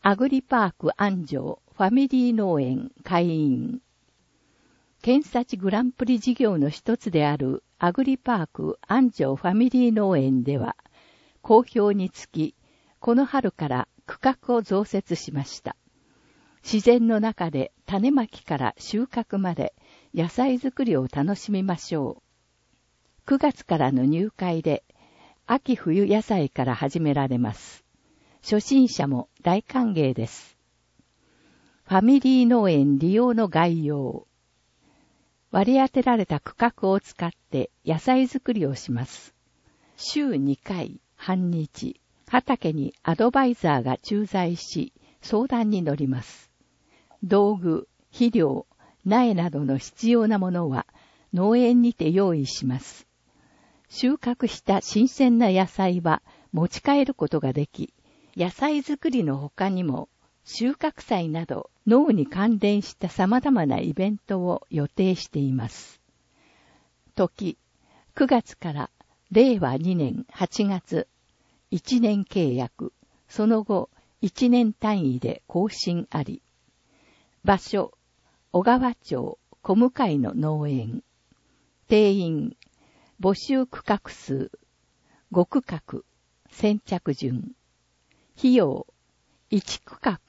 アグリパーク安城ファミリー農園開院。県幸グランプリ事業の一つであるアグリパーク安城ファミリー農園では、好評につき、この春から区画を増設しました。自然の中で種まきから収穫まで野菜作りを楽しみましょう。9月からの入会で、秋冬野菜から始められます。初心者も大歓迎です。ファミリー農園利用の概要。割り当てられた区画を使って野菜作りをします。週2回、半日、畑にアドバイザーが駐在し、相談に乗ります。道具、肥料、苗などの必要なものは農園にて用意します。収穫した新鮮な野菜は持ち帰ることができ、野菜作りの他にも収穫祭など農に関連した様々なイベントを予定しています。時、9月から令和2年8月、1年契約、その後1年単位で更新あり。場所、小川町小向の農園。定員、募集区画数、5区画、先着順。費用、1区画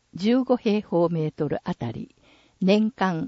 15平方メートルあたり、年間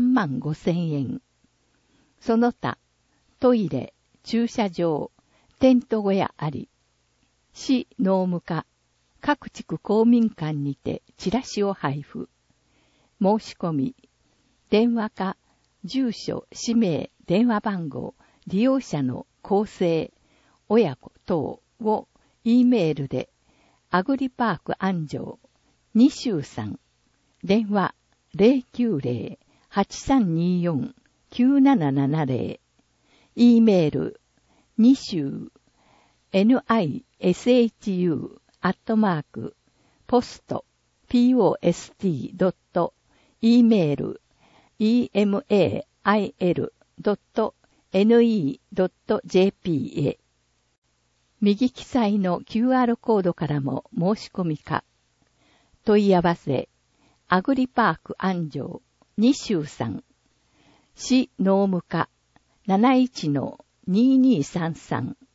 35,000円。その他、トイレ、駐車場、テント小屋あり。市農務課、各地区公民館にてチラシを配布。申し込み、電話か、住所、氏名、電話番号、利用者の構成、親子等を E メールで、アグリパーク安城、2週3、電話 090-8324-9770、E メール、2週、nisu@post.email.email.ne.jp へ。右記載の QR コードからも申し込みか。問い合わせ、アグリパーク安城2週3、市農務課 71-2233